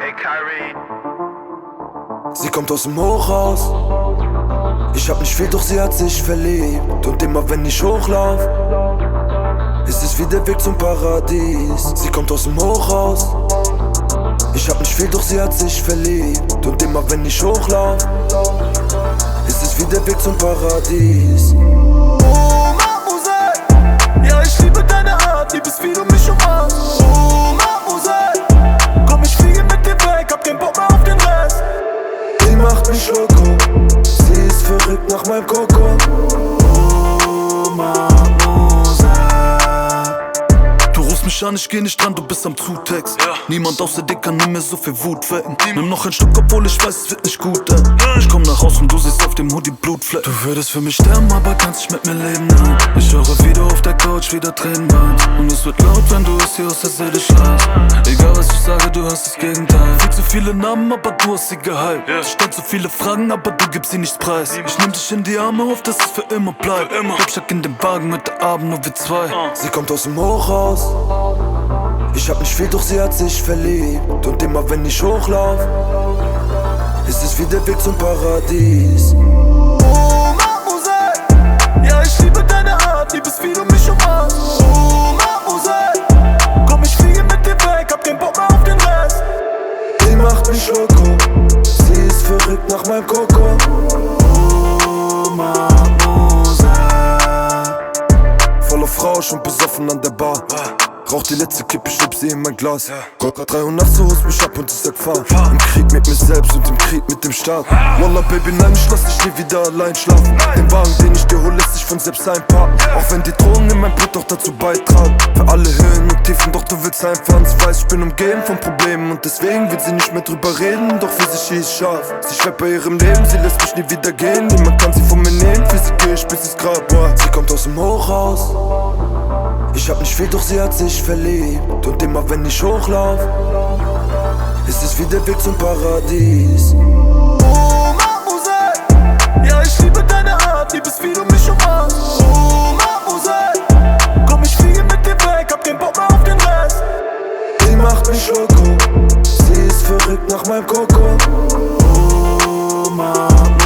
Hey Kyrie. Sie kommt aus dem Hochhaus. Ich hab nicht viel, doch sie hat sich verliebt. Und immer wenn ich hochlauf, ist es wie der Weg zum Paradies. Sie kommt aus dem Hochhaus. Ich hab nicht viel, doch sie hat sich verliebt. Und immer wenn ich hochlauf, ist es wie der Weg zum Paradies. Oh, Mademoiselle, ja, ich liebe deine Art, liebes, wie du mich umarmst. Oh, Mademoiselle, komm, ich fliege mit dir weg, hab keinen Bock mehr auf den Rest. Die macht mich loco, sie ist verrückt nach meinem Koko. Oh, Mademoiselle. Du rufst mich an, ich geh nicht dran, du bist am Zutext. Niemand außer dir kann in mir so viel Wut wecken. Nimm noch ein Stück, obwohl ich weiß, es wird nicht gut, ey. Ich komm nach Haus und du siehst auf dem Hoodie Blutflecken. Du würdest für mich sterben, aber kannst nicht mit mir leben, nein. Ich höre, wie du auf der Couch wieder Tränen weinst. Und es wird laut, wenn du es hier aus der Seele schreist. Egal was ich sage, du hast das Gegenteil. Viel zu viele Namen, aber du hast sie gehypt. Es stellt so viele Fragen, aber du gibst sie nicht preis. Ich nehm dich in die Arme, hoff, dass es für immer bleibt. Ich steck in den Wagen, heute Abend nur wir zwei. Sie kommt aus dem Hochhaus. Ich hab nicht viel, doch sie hat sich verliebt. Und immer wenn ich hochlauf, ist es wie der Weg zum Paradies. Oh, Mademoiselle, ja, ich liebe deine Art, liebes, wie du mich umarmst. Oh, Mademoiselle, komm, ich fliege mit dir weg, hab keinen Bock mehr auf den Rest. Die macht mich loco, sie ist verrückt nach meinem Koko. Oh, Mademoiselle. Voller Rausch und besoffen an der Bar. Rauch die letzte Kippe, schnipp sie in mein Glas. Grad 3 Uhr nachts, du holst mich ab und ich sag fahr. Im Krieg mit mir selbst und im Krieg mit dem Staat. Wallah Baby, nein, ich lass dich nie wieder allein schlafen. Den Wagen, den ich dir hol, lässt sich von selbst einparken. Auch wenn die Drogen in mein Blut auch dazu beitragen. Für alle Höhen und Tiefen, doch du willst einfahren. Sie weiß, ich bin umgeben von Problemen und deswegen will sie nicht mehr drüber reden. Doch für sie ist scharf. Sie schreibt bei ihrem Leben, sie lässt mich nie wieder gehen. Niemand kann sie von mir nehmen, für sie geh ich bis ins Grab. Sie kommt aus dem Hochhaus. Ich hab nicht viel, doch sie hat sich verliebt. Und immer wenn ich hochlauf, ist es wie der Weg zum Paradies. Oh, Mademoiselle, ja, ich liebe deine Art, liebes, wie du mich umarmst. Oh, Mademoiselle, komm, ich fliege mit dir weg, hab keinen Bock mehr auf den Rest. Die macht mich loco, sie ist verrückt nach meinem Koko. Oh, Mademoiselle.